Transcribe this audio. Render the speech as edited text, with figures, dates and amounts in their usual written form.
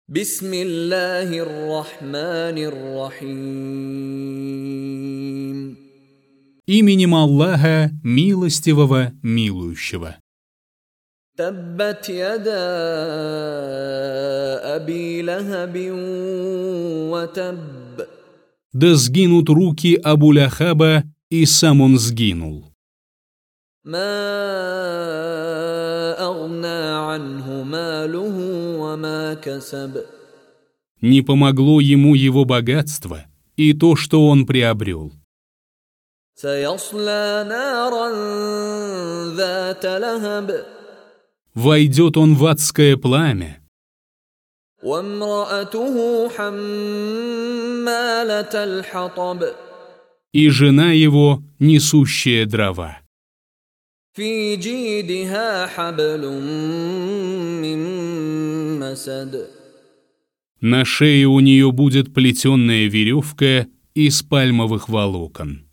بسم الله الرحمن الرحيم. Именем Аллаха, милостивого, милующего. تبت يدا أبي لهب وتب. Да сгинут руки Абу-Ляхаба, и сам он сгинул. ما أغنى عنه ماله وما كسب. Не помогло ему его богатство и то, что он приобрел. سيصلى نارا ذات لهب. Войдет он в адское пламя, وامرأته حمالة الحطب. и жена его, несущая дрова. في جيدها حبل من مسد. На шее у нее будет плетеная веревка из пальмовых волокон.